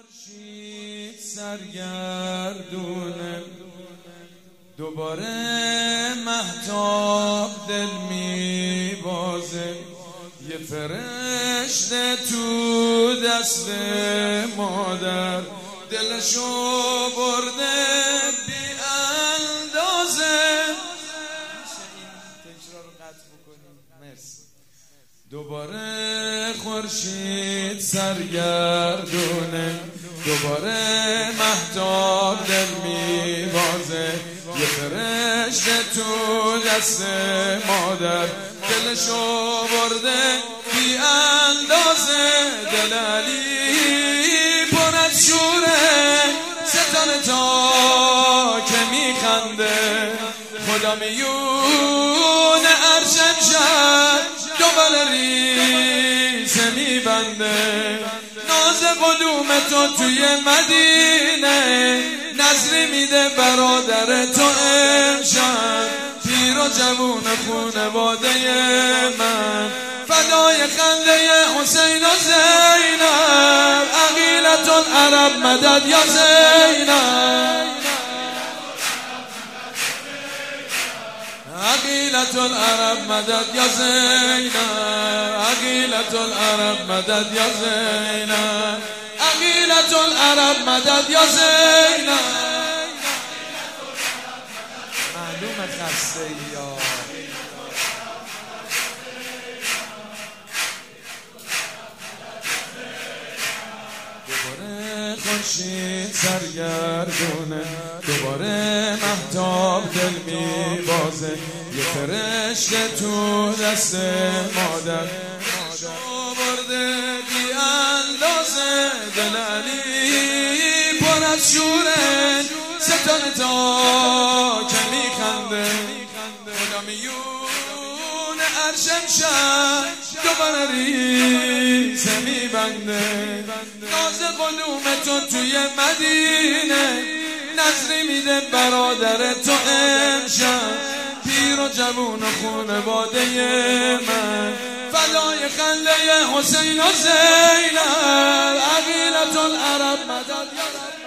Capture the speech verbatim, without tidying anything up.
خورشید سرگردونه، دوباره مهتاب دل میبازه، یه فرشته تو دست مادر دلشو برده بی اندازه. میشه این تکرار رو قطع بکنیم؟ مرسی. دوباره خورشید سرگردونه، دوباره مهتاب دل میبازه، یه فرشته تو دست مادر دلشو برده بی اندازه. دل علی پر از شوره، ستاره تا که میخنده، خدا میون عرشم شد دوباره ریسه میبنده. ناز قدوم تو توی مدینه، نظری میده برادر تو امشب. پیر و جوون خونواده من فدای خنده حسین و زینب. عقیلة العرب مدد یا زینب، عقیلة العرب مدد یا زینب، عقیلة العرب مدد یا زینب، عقیلة العرب مدد یا زینب. معلوم خسته یا دوباره خورشید سرگردونه، دوباره مهتاب دل میبازه، یه فرشته تو دست مادر شو برده بی اندازه. دل علی پر از شوره، ستاره تا که میخنده، خدا میون عرشم شد دوباره ریسه میبنده. ناز قلوم تو توی مدینه، نظری میده برادر تو امشب. پیر و جوون و خونواده من فدای خنده حسین و زینب. عقیلة العرب مدد یا